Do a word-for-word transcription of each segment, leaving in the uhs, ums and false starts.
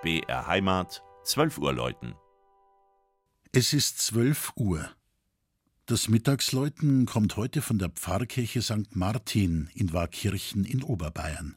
B R Heimat, zwölf Uhr läuten. Es ist zwölf Uhr. Das Mittagsläuten kommt heute von der Pfarrkirche Sankt Martin in Waakirchen in Oberbayern.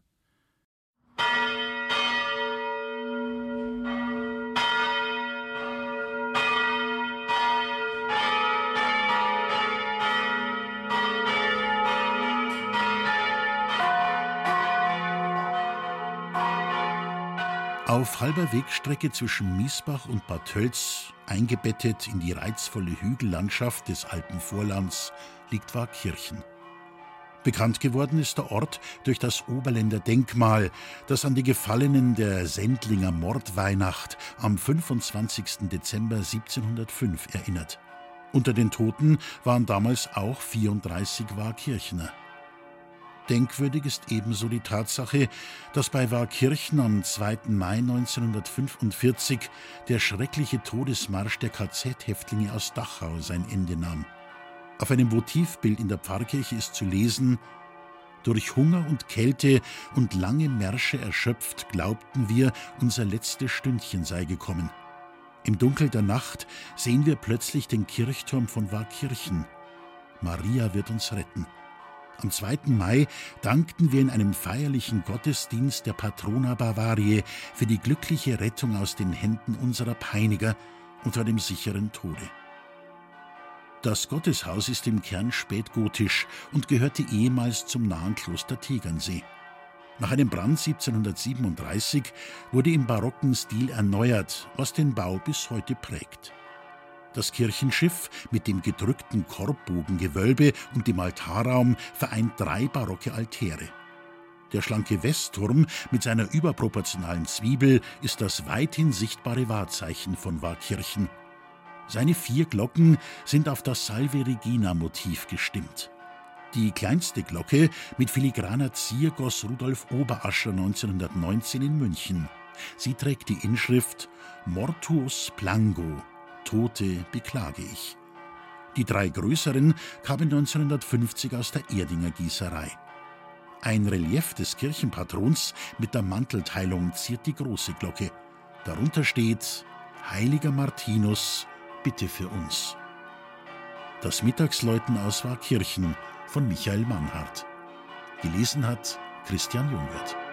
Auf halber Wegstrecke zwischen Miesbach und Bad Tölz, eingebettet in die reizvolle Hügellandschaft des Alpenvorlands, liegt Waakirchen. Bekannt geworden ist der Ort durch das Oberländer Denkmal, das an die Gefallenen der Sendlinger Mordweihnacht am fünfundzwanzigsten Dezember siebzehnhundertfünf erinnert. Unter den Toten waren damals auch vierunddreißig Waakirchener. Denkwürdig ist ebenso die Tatsache, dass bei Waakirchen am zweiten Mai neunzehnhundertfünfundvierzig der schreckliche Todesmarsch der K Z-Häftlinge aus Dachau sein Ende nahm. Auf einem Votivbild in der Pfarrkirche ist zu lesen: Durch Hunger und Kälte und lange Märsche erschöpft, glaubten wir, unser letztes Stündchen sei gekommen. Im Dunkel der Nacht sehen wir plötzlich den Kirchturm von Waakirchen. Maria wird uns retten. Am zweiten Mai dankten wir in einem feierlichen Gottesdienst der Patrona Bavariae für die glückliche Rettung aus den Händen unserer Peiniger unter dem sicheren Tode. Das Gotteshaus ist im Kern spätgotisch und gehörte ehemals zum nahen Kloster Tegernsee. Nach einem Brand siebzehnhundertsiebenunddreißig wurde im barocken Stil erneuert, was den Bau bis heute prägt. Das Kirchenschiff mit dem gedrückten Korbbogengewölbe und dem Altarraum vereint drei barocke Altäre. Der schlanke Westturm mit seiner überproportionalen Zwiebel ist das weithin sichtbare Wahrzeichen von Waakirchen. Seine vier Glocken sind auf das Salve Regina-Motiv gestimmt. Die kleinste Glocke mit filigraner Zier goss Rudolf Oberascher neunzehnhundertneunzehn in München. Sie trägt die Inschrift Mortuus Plango. Tote beklage ich. Die drei größeren kamen neunzehnhundertfünfzig aus der Erdinger Gießerei. Ein Relief des Kirchenpatrons mit der Mantelteilung ziert die große Glocke. Darunter steht: Heiliger Martinus, bitte für uns. Das Mittagsläuten aus Waakirchen von Michael Mannhardt. Gelesen hat Christian Jungwirth.